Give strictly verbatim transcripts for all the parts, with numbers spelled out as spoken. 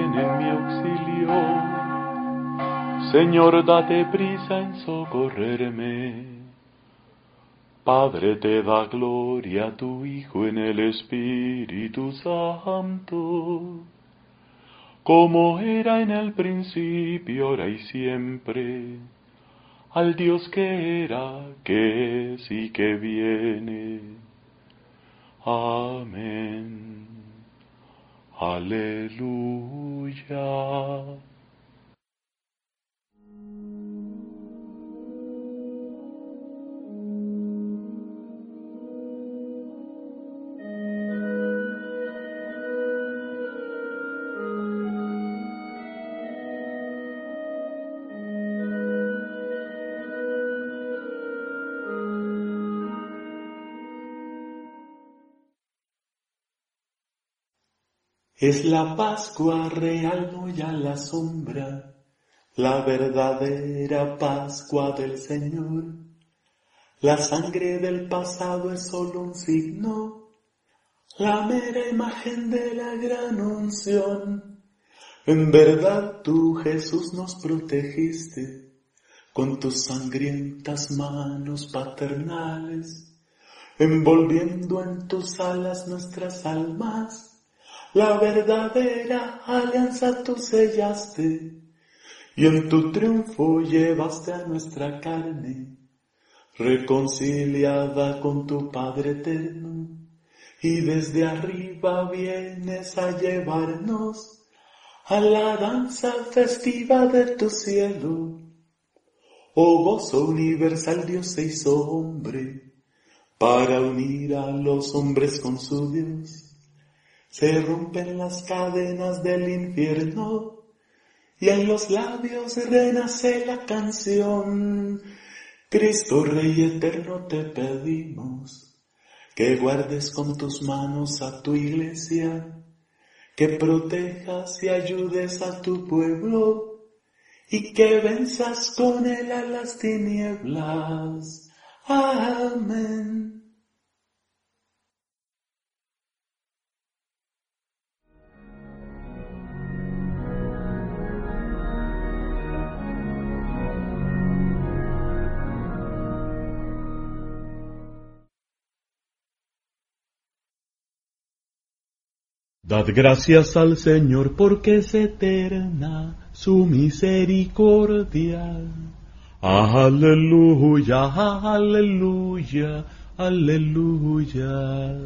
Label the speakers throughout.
Speaker 1: ven en mi auxilio. Señor, date prisa en socorrerme. Padre, te da gloria a tu Hijo en el Espíritu Santo, como era en el principio, ahora y siempre, al Dios que era, que es y que viene. Amén. Aleluya.
Speaker 2: Es la Pascua real, no ya la sombra, la verdadera Pascua del Señor. La sangre del pasado es solo un signo, la mera imagen de la gran unción. En verdad tú, Jesús, nos protegiste con tus sangrientas manos paternales, envolviendo en tus alas nuestras almas. La verdadera alianza tú sellaste, y en tu triunfo llevaste a nuestra carne, reconciliada con tu Padre eterno, y desde arriba vienes a llevarnos a la danza festiva de tu cielo. Oh gozo universal, Dios se hizo hombre, para unir a los hombres con su Dios. Se rompen las cadenas del infierno y en los labios renace la canción. Cristo Rey eterno, te pedimos que guardes con tus manos a tu iglesia, que protejas y ayudes a tu pueblo y que venzas con él a las tinieblas. Amén.
Speaker 1: Dad gracias al Señor porque es eterna su misericordia. Aleluya, aleluya, aleluya.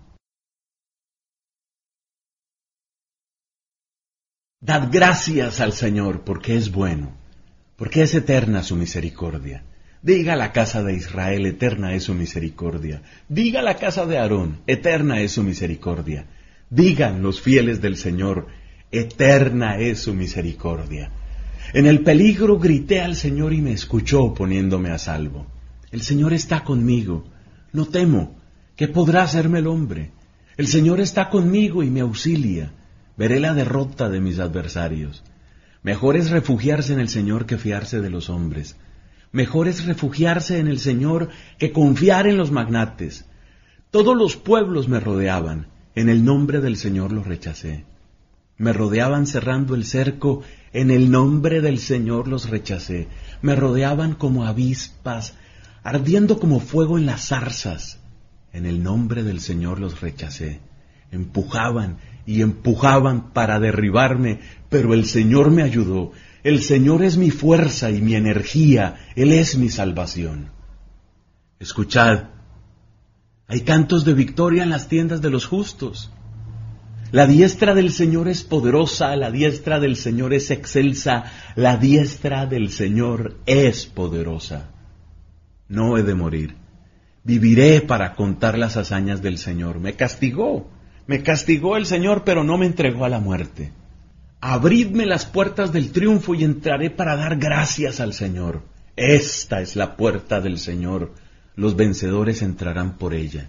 Speaker 3: Dad gracias al Señor porque es bueno, porque es eterna su misericordia. Diga la casa de Israel, eterna es su misericordia. Diga la casa de Aarón, eterna es su misericordia. Digan los fieles del Señor, eterna es su misericordia. En el peligro grité al Señor y me escuchó poniéndome a salvo. El Señor está conmigo, no temo, ¿qué podrá hacerme el hombre? El Señor está conmigo y me auxilia, veré la derrota de mis adversarios. Mejor es refugiarse en el Señor que fiarse de los hombres. Mejor es refugiarse en el Señor que confiar en los magnates. Todos los pueblos me rodeaban. En el nombre del Señor los rechacé. Me rodeaban cerrando el cerco, en el nombre del Señor los rechacé. Me rodeaban como avispas, ardiendo como fuego en las zarzas. En el nombre del Señor los rechacé. Empujaban y empujaban para derribarme, pero el Señor me ayudó. El Señor es mi fuerza y mi energía, Él es mi salvación. Escuchad. Hay cantos de victoria en las tiendas de los justos. La diestra del Señor es poderosa, la diestra del Señor es excelsa, la diestra del Señor es poderosa. No he de morir. Viviré para contar las hazañas del Señor. Me castigó, me castigó el Señor, pero no me entregó a la muerte. Abridme las puertas del triunfo y entraré para dar gracias al Señor. Esta es la puerta del Señor. Los vencedores entrarán por ella.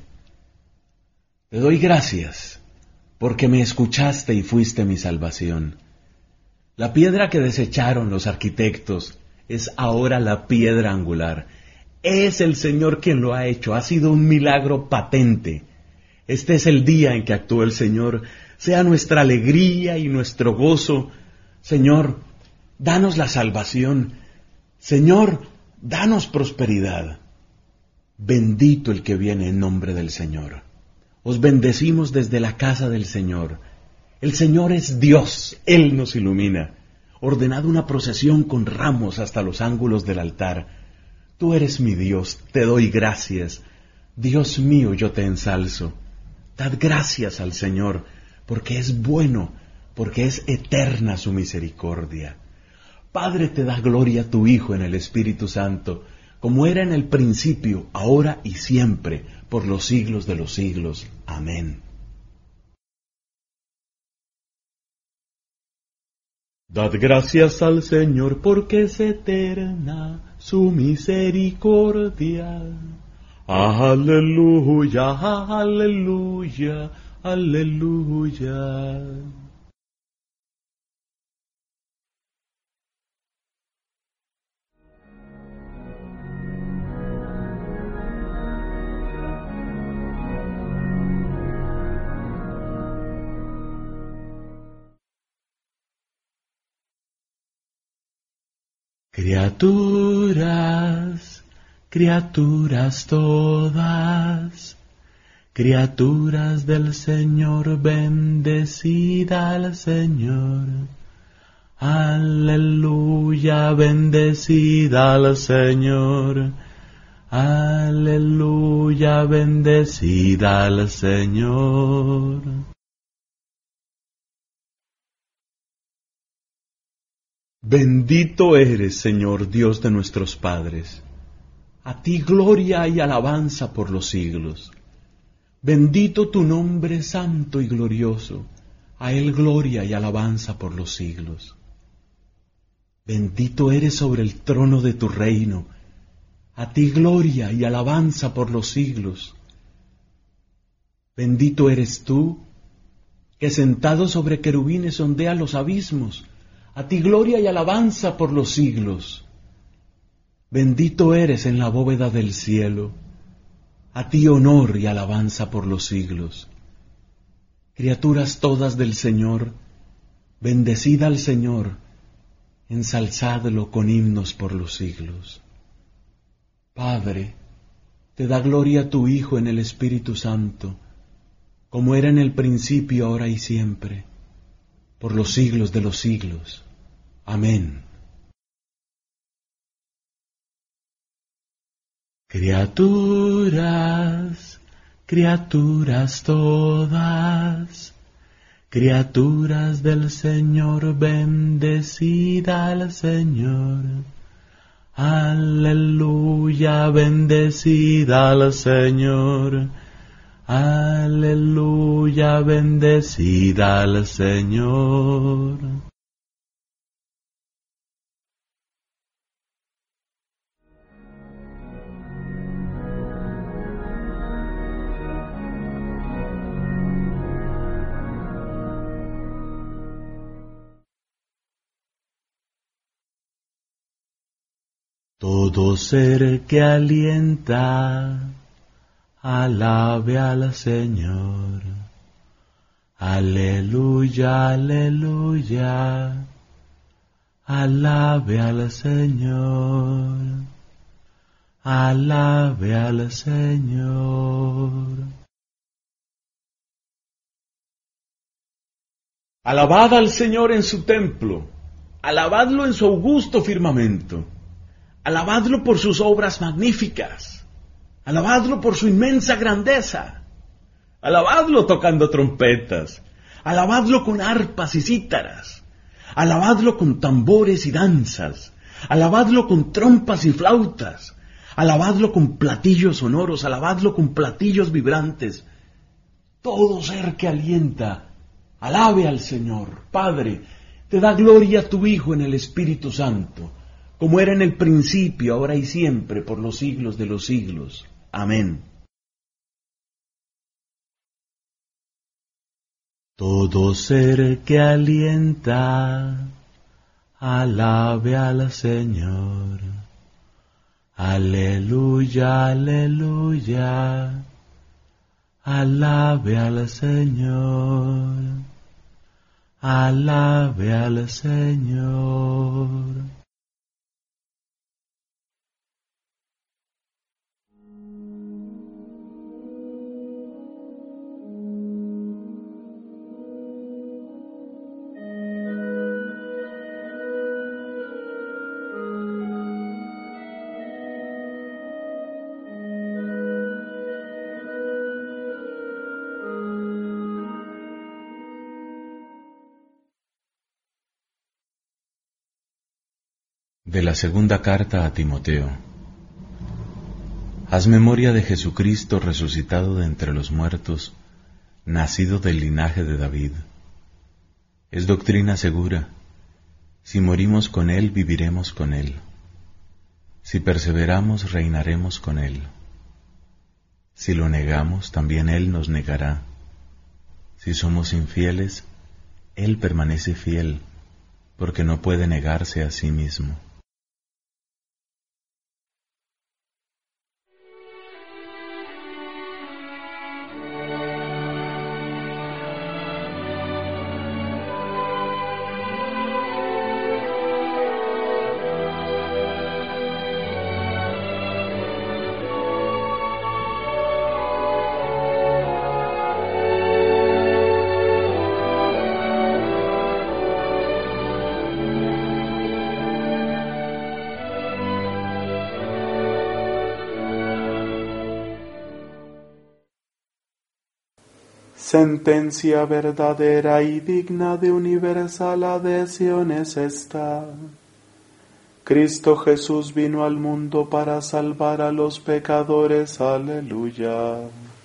Speaker 3: Te doy gracias, porque me escuchaste y fuiste mi salvación. La piedra que desecharon los arquitectos es ahora la piedra angular. Es el Señor quien lo ha hecho, ha sido un milagro patente. Este es el día en que actuó el Señor. sea nuestra alegría y nuestro gozo. Señor, danos la salvación. Señor, danos prosperidad. Bendito el que viene en nombre del Señor. Os bendecimos desde la casa del Señor. El Señor es Dios, Él nos ilumina. Ordenad una procesión con ramos hasta los ángulos del altar. Tú eres mi Dios, te doy gracias. Dios mío, yo te ensalzo. Dad gracias al Señor, porque es bueno, porque es eterna su misericordia. Padre, te da gloria a tu Hijo en el Espíritu Santo, como era en el principio, ahora y siempre, por los siglos de los siglos. Amén. Dad gracias al Señor, porque es eterna su misericordia. Aleluya, aleluya, aleluya. Criaturas, criaturas todas, criaturas del Señor, bendecida al Señor. Aleluya, bendecida al Señor. Aleluya, bendecida al Señor. Bendito eres, Señor, Dios de nuestros padres. A ti gloria y alabanza por los siglos. Bendito tu nombre santo y glorioso. A él gloria y alabanza por los siglos. Bendito eres sobre el trono de tu reino. A ti gloria y alabanza por los siglos. Bendito eres tú, que sentado sobre querubines sondea los abismos. A ti gloria y alabanza por los siglos. Bendito eres en la bóveda del cielo. A ti honor y alabanza por los siglos. Criaturas todas del Señor, bendecid al Señor, ensalzadlo con himnos por los siglos. Padre, te da gloria tu Hijo en el Espíritu Santo, como era en el principio, ahora y siempre, por los siglos de los siglos. Amén. Criaturas, criaturas todas, criaturas del Señor, bendecida al Señor. Aleluya, bendecida al Señor. Aleluya, bendecida al Señor. Todo ser que alienta, alabe al Señor. Aleluya, aleluya, alabe al Señor. Alabe al Señor. Alabad al Señor en su templo, alabadlo en su augusto firmamento. Alabadlo por sus obras magníficas. Alabadlo por su inmensa grandeza. Alabadlo tocando trompetas. Alabadlo con arpas y cítaras. Alabadlo con tambores y danzas. Alabadlo con trompas y flautas. Alabadlo con platillos sonoros. Alabadlo con platillos vibrantes. Todo ser que alienta, alabe al Señor. Padre, te da gloria a tu Hijo en el Espíritu Santo, como era en el principio, ahora y siempre, por los siglos de los siglos. Amén. Todo ser que alienta, alabe al Señor. Aleluya, aleluya, Alabe al Señor, alabe al Señor. De la segunda carta a Timoteo. Haz memoria de Jesucristo resucitado de entre los muertos, nacido del linaje de David. Es doctrina segura. Si morimos con Él, viviremos con Él. Si perseveramos, reinaremos con Él. Si lo negamos, también Él nos negará. Si somos infieles, Él permanece fiel, porque no puede negarse a sí mismo.
Speaker 2: Sentencia verdadera y digna de universal adhesión es esta: Cristo Jesús vino al mundo para salvar a los pecadores. Aleluya.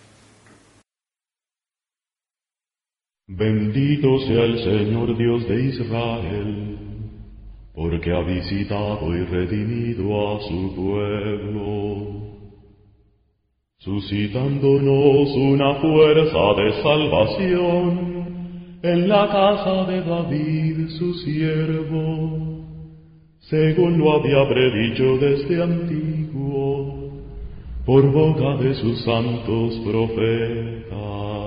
Speaker 1: Bendito sea el Señor Dios de Israel, porque ha visitado y redimido a su pueblo, suscitándonos una fuerza de salvación en la casa de David su siervo, según lo había predicho desde antiguo, por boca de sus santos profetas.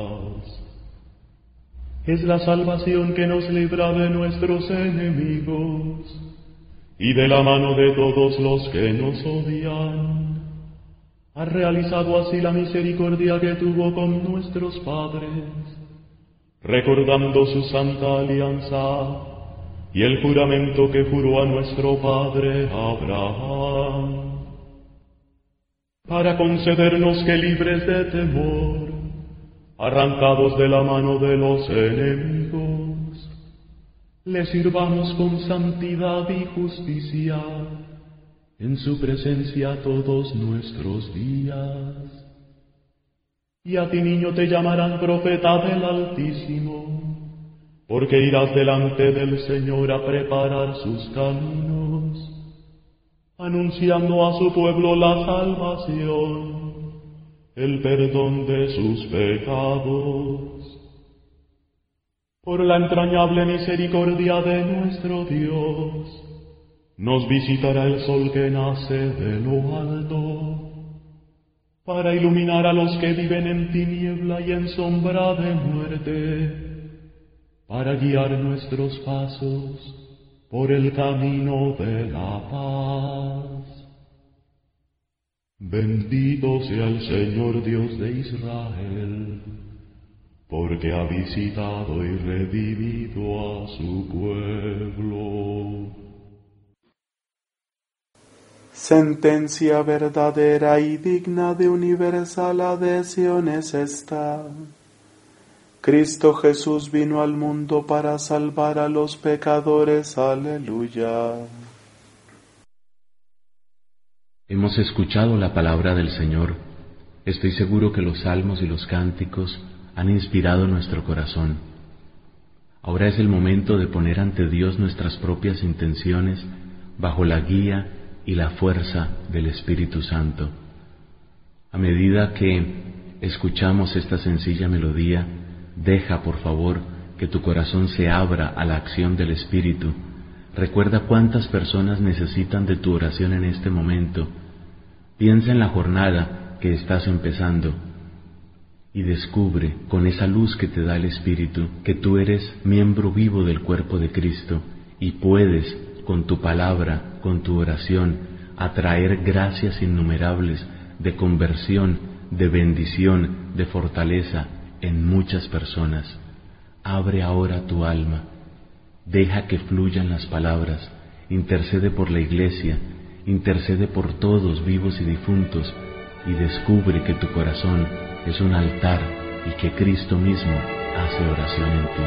Speaker 1: Es la salvación que nos libra de nuestros enemigos y de la mano de todos los que nos odian. Ha realizado así la misericordia que tuvo con nuestros padres, recordando su santa alianza y el juramento que juró a nuestro padre Abraham, para concedernos que, libres de temor, arrancados de la mano de los enemigos, le sirvamos con santidad y justicia en su presencia todos nuestros días. Y a ti, niño, te llamarán profeta del Altísimo, porque irás delante del Señor a preparar sus caminos, anunciando a su pueblo la salvación, el perdón de sus pecados. Por la entrañable misericordia de nuestro Dios, nos visitará el sol que nace de lo alto, para iluminar a los que viven en tiniebla y en sombra de muerte, para guiar nuestros pasos por el camino de la paz. Bendito sea el Señor Dios de Israel, porque ha visitado y redimido a su pueblo.
Speaker 2: Sentencia verdadera y digna de universal adhesión es esta: Cristo Jesús vino al mundo para salvar a los pecadores. Aleluya.
Speaker 3: Hemos escuchado la palabra del Señor. Estoy seguro que los salmos y los cánticos han inspirado nuestro corazón. Ahora es el momento de poner ante Dios nuestras propias intenciones bajo la guía y la fuerza del Espíritu Santo. A medida que escuchamos esta sencilla melodía, deja, por favor, que tu corazón se abra a la acción del Espíritu. Recuerda cuántas personas necesitan de tu oración en este momento. Piensa en la jornada que estás empezando. y descubre con esa luz que te da el Espíritu que tú eres miembro vivo del cuerpo de Cristo y puedes, con tu palabra, con tu oración, atraer gracias innumerables de conversión, de bendición, de fortaleza en muchas personas. Abre ahora tu alma, deja que fluyan las palabras, intercede por la Iglesia, intercede por todos vivos y difuntos, y descubre que tu corazón es un altar y que Cristo mismo hace oración en ti.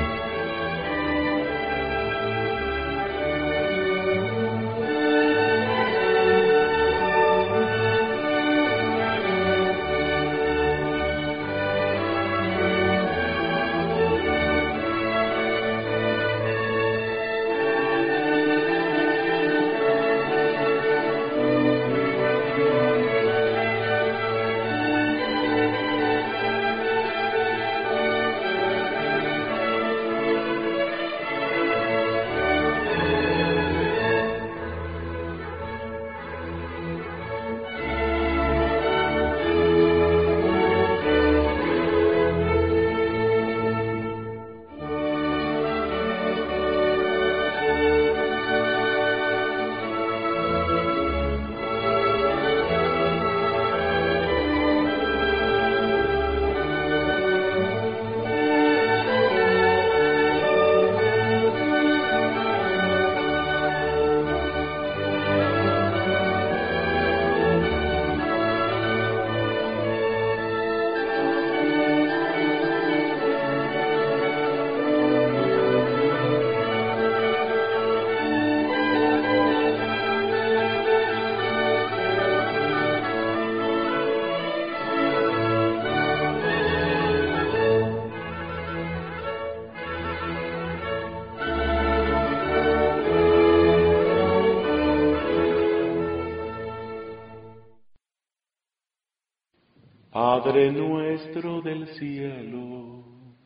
Speaker 1: Padre nuestro del cielo,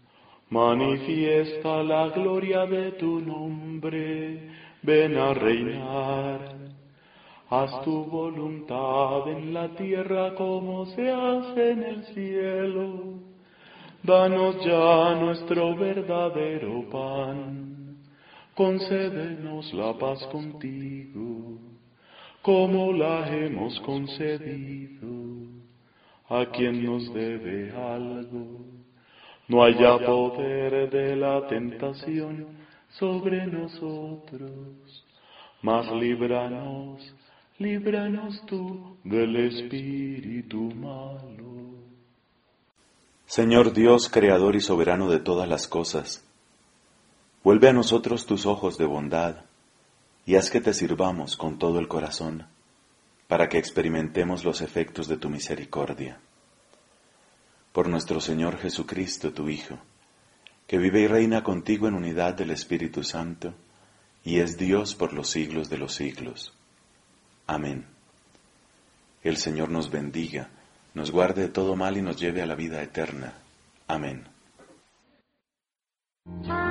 Speaker 1: manifiesta la gloria de tu nombre, ven a reinar. Haz tu voluntad en la tierra como se hace en el cielo. Danos ya nuestro verdadero pan, concédenos la paz contigo, como la hemos concedido a quien nos debe algo. No haya poder de la tentación sobre nosotros, mas líbranos, líbranos tú del espíritu malo.
Speaker 2: Señor Dios, creador y soberano de todas las cosas, vuelve a nosotros tus ojos de bondad y haz que te sirvamos con todo el corazón, para que experimentemos los efectos de tu misericordia. Por nuestro Señor Jesucristo, tu Hijo, que vive y reina contigo en unidad del Espíritu Santo, y es Dios por los siglos de los siglos. Amén. El Señor nos bendiga, nos guarde de todo mal y nos lleve a la vida eterna. Amén.